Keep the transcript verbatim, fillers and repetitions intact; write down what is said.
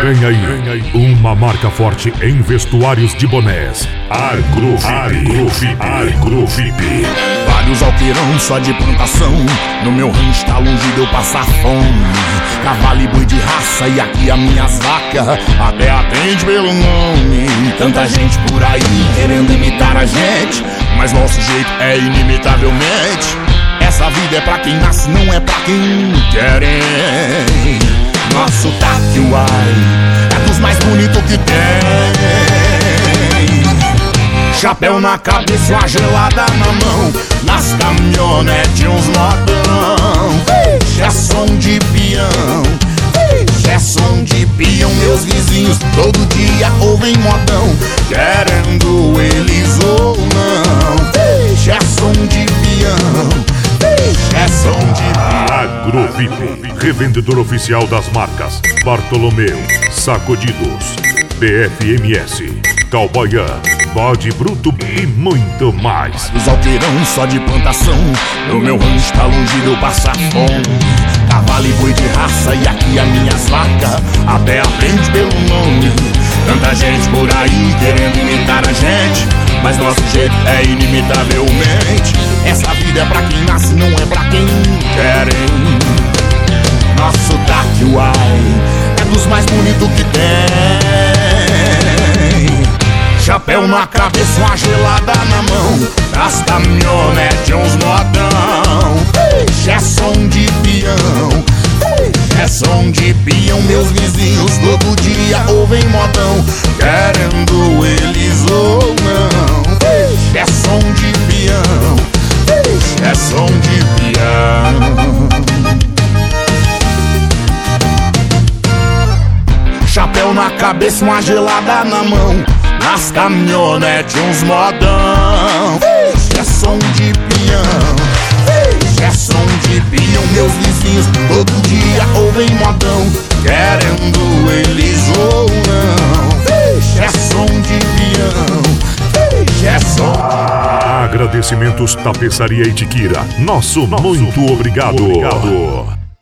Vem aí, vem aí, uma marca forte em vestuários de bonés. Agrofip, Agrofip. Vários alqueirão só de plantação. No meu rancho tá longe de eu passar fome. Cavalo e boi de raça e aqui as minhas vacas até atende pelo nome. Tanta gente por aí querendo imitar a gente, mas nosso jeito é inimitavelmente. Essa vida é pra quem nasce, não é pra quem quer. Nosso taque, uai, é dos mais bonitos que tem. Chapéu na cabeça, uma gelada na mão. Nas caminhonetes uns modão. É som de peão, é som de peão. Meus vizinhos todo dia ouvem modão, querendo eles ou não. É som de peão, é som de peão. Agrofip, revendedor oficial das marcas Bartolomeu, Sacudidos, B F M S, Cowboyan, Bode Bruto e muito mais. Os alqueirão só de plantação. No meu rancho tá longe de eu passar fome. Cavalo e boi de raça e aqui as minhas vacas até aprende pelo nome. Tanta gente por aí querendo imitar a gente, mas nosso jeito é inimitavelmente. Essa vida é pra quem nasce, não é pra quem quer. Nosso taque, uai, é dos mais bonitos que tem. Chapéu na cabeça, uma gelada na mão. Nas caminhonetes uns modão. É som de peão, é som de peão. Meus vizinhos todo dia ouvem modão, querendo eles ou não. É som de peão, é som de peão. Chapéu na cabeça, uma gelada na mão. Nas caminhonetes uns modão. É som de peão, é som de peão. Meus vizinhos todo dia ouvem modão, querendo eles ou não. É som de peão, é som de peão. Agradecimentos Tapeçaria Itiquira. Nosso, Nosso muito obrigado. obrigado.